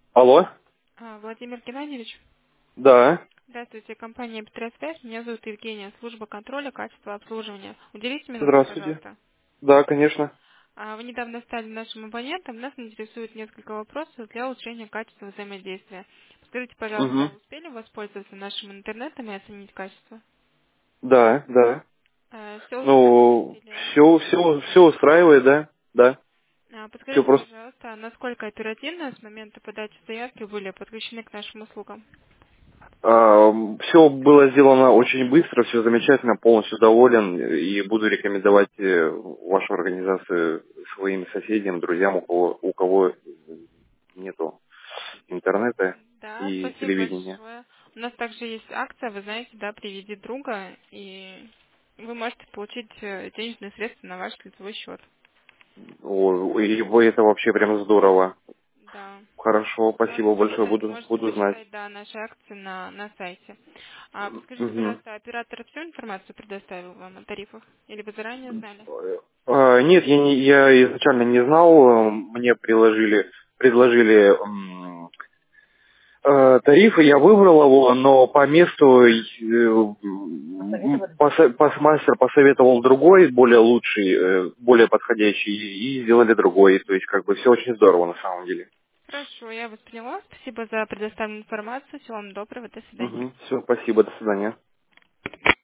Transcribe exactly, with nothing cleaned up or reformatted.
Алло? А, Владимир Геннадьевич, Да. здравствуйте, компания Петросвязь, меня зовут Евгения, служба контроля качества обслуживания. Уделите минутку, Здравствуйте. пожалуйста. Да, конечно. А, Вы недавно стали нашим абонентом, нас интересует несколько вопросов для улучшения качества взаимодействия. Скажите, пожалуйста, Угу. успели воспользоваться нашим интернетом и оценить качество? Да, да. Все устраивает Ну, или... все, все, все устраивает, да? Да. А, Все Подскажите, просто. пожалуйста, насколько оперативно с момента подачи заявки были подключены к нашим услугам? Все было сделано очень быстро, все замечательно, полностью доволен и буду рекомендовать э, вашу организацию своим соседям, друзьям, у кого, у кого нету интернета Да, и спасибо телевидения. большое. У нас также есть акция, вы знаете, да, «Приведи друга», и вы можете получить э, денежные средства на ваш лицевой счет. О, и вы- это вообще прям здорово. Да. Хорошо, спасибо Можете большое, узнать, буду, можете буду знать. почитать, да, наши акции на, на сайте. А подскажите, Мгм. пожалуйста, оператор всю информацию предоставил вам о тарифах? Или вы заранее знали? А, Нет, я, не, я изначально не знал, э, мне приложили, предложили м, э, тарифы, я выбрал его, но по месту э, м, поса- пасмастер посоветовал другой, более лучший, э, более подходящий, и сделали другой, то есть как бы все очень здорово на самом деле. Хорошо, я вас поняла. Спасибо за предоставленную информацию. Всего вам доброго. До свидания. Все, спасибо, до свидания.